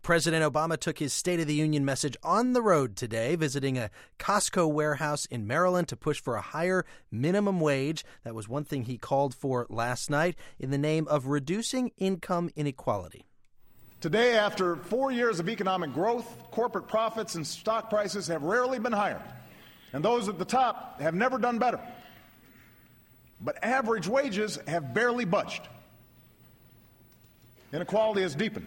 President Obama took his State of the Union message on the road today, visiting a Costco warehouse in Maryland to push for a higher minimum wage. That was one thing he called for last night in the name of reducing income inequality. Today, after 4 years of economic growth, corporate profits and stock prices have rarely been higher, and those at the top have never done better. But average wages have barely budged. Inequality has deepened.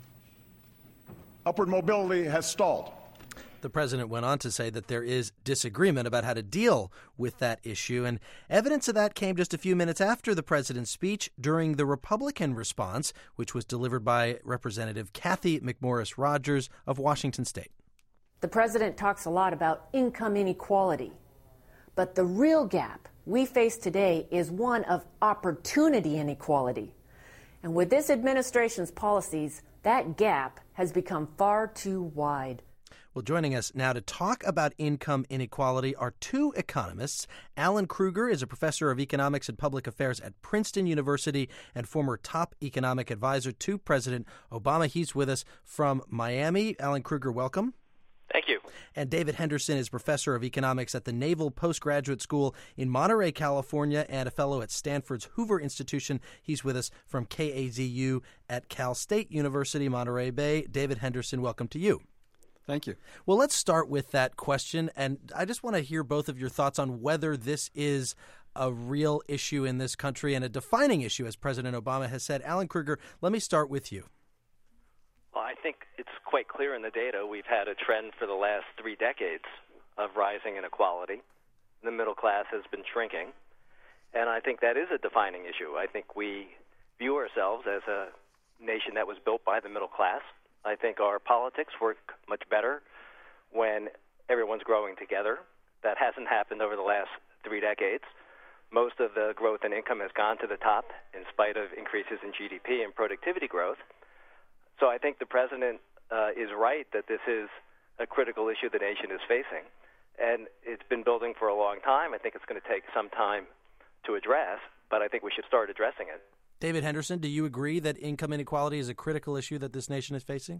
Upward mobility has stalled. The president went on to say that there is disagreement about how to deal with that issue, and evidence of that came just a few minutes after the president's speech during the Republican response, which was delivered by Representative Cathy McMorris Rodgers of Washington State. The president talks a lot about income inequality, but the real gap we face today is one of opportunity inequality. And with this administration's policies, that gap has become far too wide. Well, joining us now to talk about income inequality are two economists. Alan Krueger is a professor of economics and public affairs at Princeton University and former top economic advisor to President Obama. He's with us from Miami. Alan Krueger, welcome. Thank you. And David Henderson is professor of economics at the Naval Postgraduate School in Monterey, California, and a fellow at Stanford's Hoover Institution. He's with us from KAZU at Cal State University, Monterey Bay. David Henderson, welcome to you. Thank you. Well, let's start with that question, and I just want to hear both of your thoughts on whether this is a real issue in this country and a defining issue, as President Obama has said. Alan Krueger, let me start with you. Well, I think it's quite clear in the data we've had a trend for the last 3 decades of rising inequality. The middle class has been shrinking, and I think that is a defining issue. I think we view ourselves as a nation that was built by the middle class. I think our politics work much better when everyone's growing together. That hasn't happened over the last 3 decades. Most of the growth in income has gone to the top in spite of increases in GDP and productivity growth. So I think the president is right that this is a critical issue the nation is facing. And it's been building for a long time. I think it's going to take some time to address, but I think we should start addressing it. David Henderson, do you agree that income inequality is a critical issue that this nation is facing?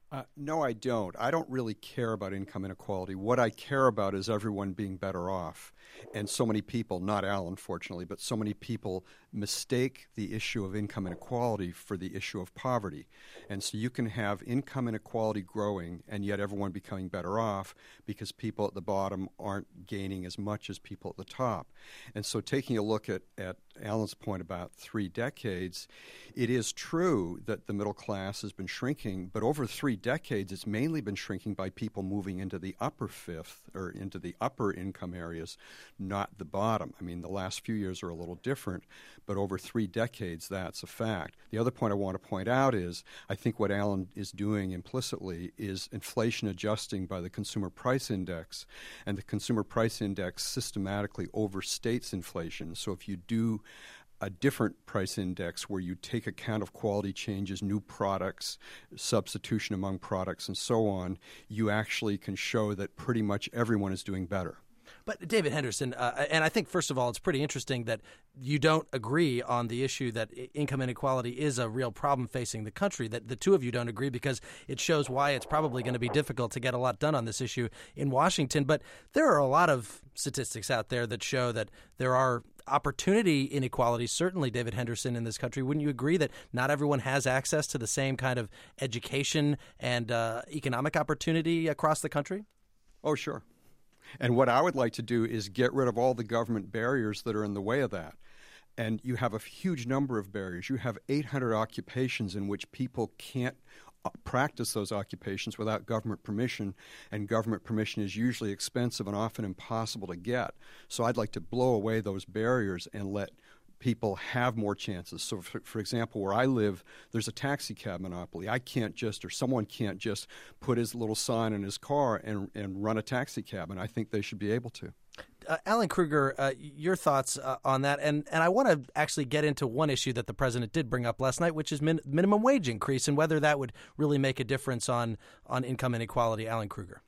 No, I don't. I don't really care about income inequality. What I care about is everyone being better off. And so many people, not Alan, fortunately, but so many people mistake the issue of income inequality for the issue of poverty. And so you can have income inequality growing and yet everyone becoming better off because people at the bottom aren't gaining as much as people at the top. And so taking a look at Alan's point about 3 decades, it is true that the middle class has been shrinking, but over 3 decades it's mainly been shrinking by people moving into the upper fifth or into the upper income areas, not the bottom. I mean, the last few years are a little different, but over 3 decades that's a fact. The other point I want to point out is I think what Alan is doing implicitly is inflation adjusting by the Consumer Price Index, and the Consumer Price Index systematically overstates inflation. So if you do a different price index where you take account of quality changes, new products, substitution among products, and so on, you actually can show that pretty much everyone is doing better. But David Henderson, and I think, first of all, it's pretty interesting that you don't agree on the issue that income inequality is a real problem facing the country, that the two of you don't agree, because it shows why it's probably going to be difficult to get a lot done on this issue in Washington. But there are a lot of statistics out there that show that there are opportunity inequalities, certainly, David Henderson, in this country. Wouldn't you agree that not everyone has access to the same kind of education and economic opportunity across the country? Oh, sure. And what I would like to do is get rid of all the government barriers that are in the way of that. And you have a huge number of barriers. You have 800 occupations in which people can't practice those occupations without government permission, and government permission is usually expensive and often impossible to get. So I'd like to blow away those barriers and let people have more chances. So, for example, where I live, there's a taxi cab monopoly. I can't just, or someone can't just put his little sign in his car and run a taxi cab, and I think they should be able to. Alan Krueger, your thoughts on that, and I want to actually get into one issue that the president did bring up last night, which is minimum wage increase, and whether that would really make a difference on income inequality. Alan Krueger.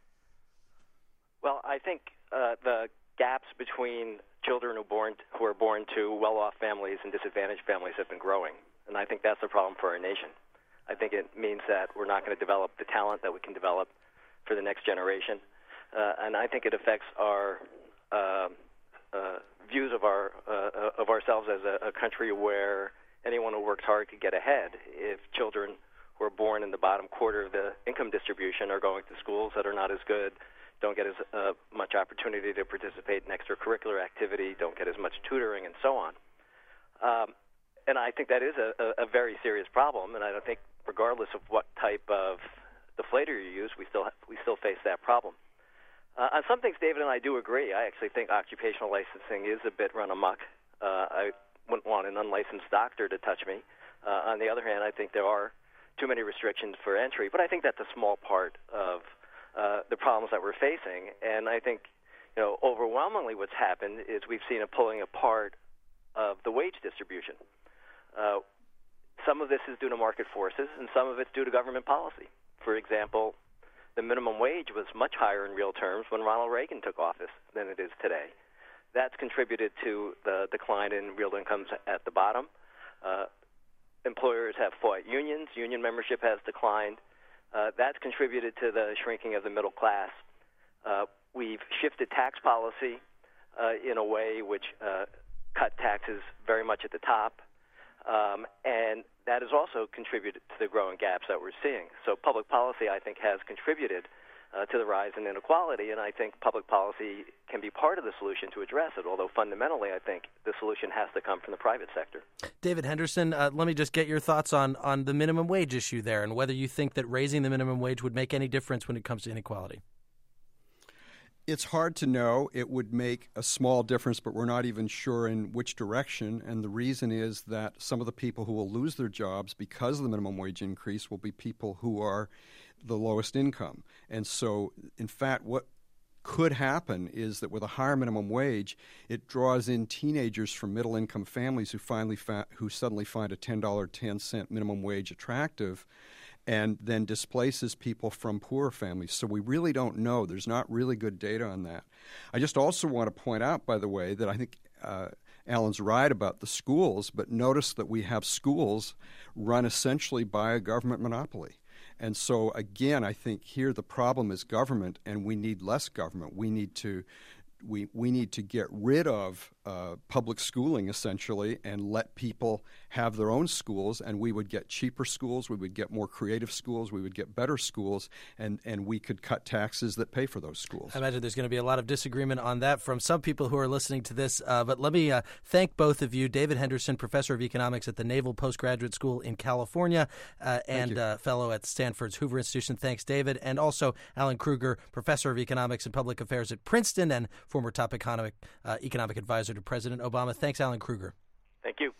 Well, I think the gaps between children who are born to well-off families and disadvantaged families have been growing, and I think that's a problem for our nation. I think it means that we're not going to develop the talent that we can develop for the next generation. And I think it affects our views of ourselves as a country where anyone who works hard could get ahead. If children who are born in the bottom quarter of the income distribution are going to schools that are not as good, don't get as much opportunity to participate in extracurricular activity, don't get as much tutoring, and so on. And I think that is a very serious problem, and I don't think, regardless of what type of deflator you use, we still face that problem. On some things, David and I do agree. I actually think occupational licensing is a bit run amok. I wouldn't want an unlicensed doctor to touch me. On the other hand, I think there are too many restrictions for entry, but I think that's a small part of the problems that we're facing. And I think, overwhelmingly what's happened is we've seen a pulling apart of the wage distribution. Some of this is due to market forces, and some of it's due to government policy. For example, the minimum wage was much higher in real terms when Ronald Reagan took office than it is today. That's contributed to the decline in real incomes at the bottom. Employers have fought unions. Union membership has declined. That's contributed to the shrinking of the middle class. We've shifted tax policy in a way which cut taxes very much at the top. And that has also contributed to the growing gaps that we're seeing. So public policy, I think, has contributed to the rise in inequality, and I think public policy can be part of the solution to address it, although fundamentally I think the solution has to come from the private sector. David Henderson, let me just get your thoughts on the minimum wage issue there and whether you think that raising the minimum wage would make any difference when it comes to inequality. It's hard to know. It would make a small difference, but we're not even sure in which direction. And the reason is that some of the people who will lose their jobs because of the minimum wage increase will be people who are the lowest income. And so, in fact, what could happen is that with a higher minimum wage, it draws in teenagers from middle-income families who suddenly find a $10.10 minimum wage attractive, and then displaces people from poorer families. So we really don't know. There's not really good data on that. I just also want to point out, by the way, that I think Alan's right about the schools, but notice that we have schools run essentially by a government monopoly. And so, again, I think here the problem is government, and we need less government. We need to get rid of public schooling, essentially, and let people have their own schools, and we would get cheaper schools, we would get more creative schools, we would get better schools, and we could cut taxes that pay for those schools. I imagine there's going to be a lot of disagreement on that from some people who are listening to this, but let me thank both of you. David Henderson, professor of economics at the Naval Postgraduate School in California and fellow at Stanford's Hoover Institution. Thanks, David. And also Alan Krueger, professor of economics and public affairs at Princeton and former top economic advisor to President Obama. Thanks, Alan Krueger. Thank you.